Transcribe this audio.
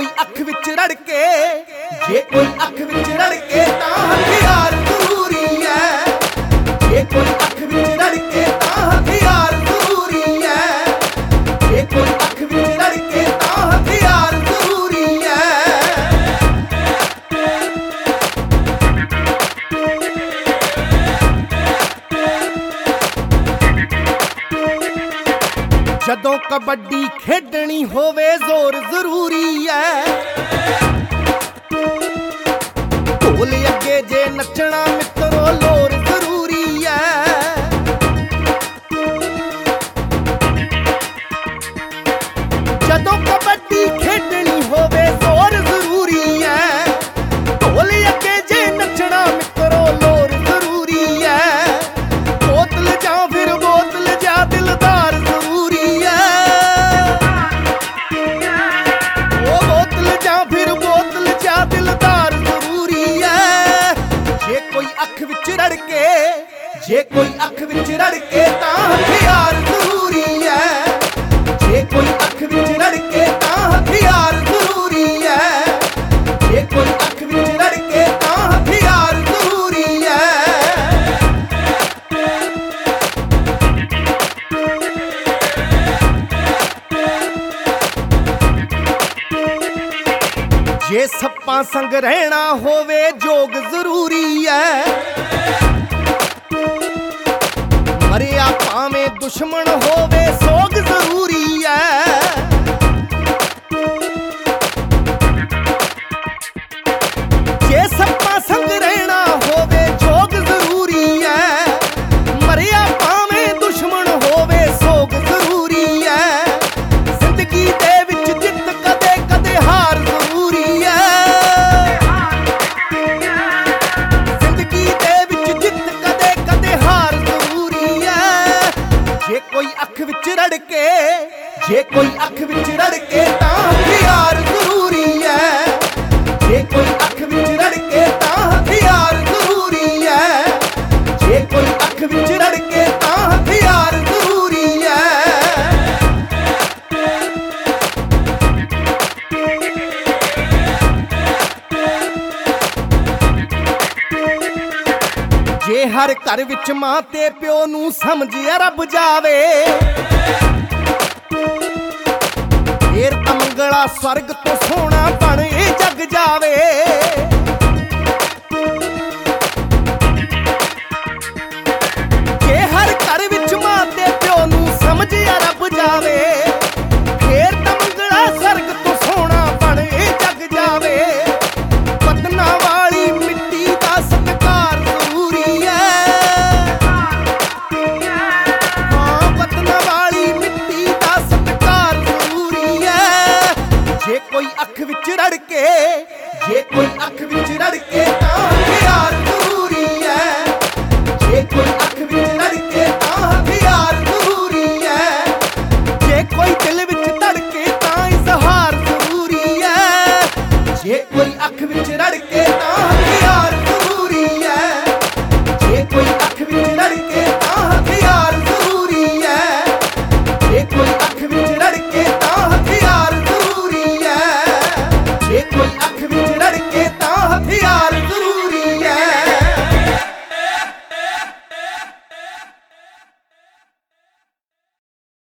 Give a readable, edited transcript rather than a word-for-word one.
कोई अख विच रड़के, जे कोई अख विच रड़के तां हथियार जरूरी है। जे कोई अख विच रड़के तां हथियार जरूरी है। जे कोई अख विच रड़के तां हथियार जरूरी है। जदों कबड्डी खेडनी होवे जोर जरूरी है। ढोल अगे जे नचना मित्रो लोर जरूरी है। जदों कबड्डी खेडनी होवे जोर जरूरी है। ढोल अगे जे नचना मित्रो लोर जरूरी है। बोतल जा फिर बोतल जा दिलदार जरूरी है। वो बोतल जा फिर बोतल जा दिलदार जरूरी है। जे कोई अख विच रड़के, जे कोई अख विच रड़के तां हथियार जरूरी है। जे कोई अख विच रड़के तां हथियार जरूरी है। जे कोई अख विच रड़के तां हथियार जरूरी है। जे सप्पां संग रहना होवे जोग जरूरी है। मरिया भावें दुश्मन होवे सोग जरूरी है। जे सप्पां संग रहना होवे जोग जरूरी है। मरिया भावें दुश्मन होवे सोग जरूरी है। जिंदगी दे विच जित कदे कदे हार जरूरी है। जिंदगी दे विच जित कदे कदे हार जरूरी है। जे कोई अख विच रड़के, जे कोई अख विच रड़के तां हथियार जरूरी है। जे कोई अख विच रड़के तां हथियार जरूरी है। जे कोई अख विच रड़के तां हथियार जरूरी है। जे हर घर विच मां ते प्यो नूं समझिया रब जावे, फेर तां मंगला स्वर्ग तो सोना बण ए जग जावे। जे हर घर विच मां ते प्यो नूं समझिया रब जावे, फेर तां मंगला स्वर्ग तो सोना बण ए जग जावे। वतना वाली मिट्टी दा सत्कार जरूरी है। हाँ, वतना वाली मिट्टी दा सत्कार जरूरी है। जे कोई अख विच रड़के, जे कोई अख विच रड़के तां हथियार जरूरी है। जे कोई अख विच रड़के तां हथियार जरूरी है। जे कोई दिल विच धड़के तां इज़हार जरूरी है। जे कोई अख विच रड़के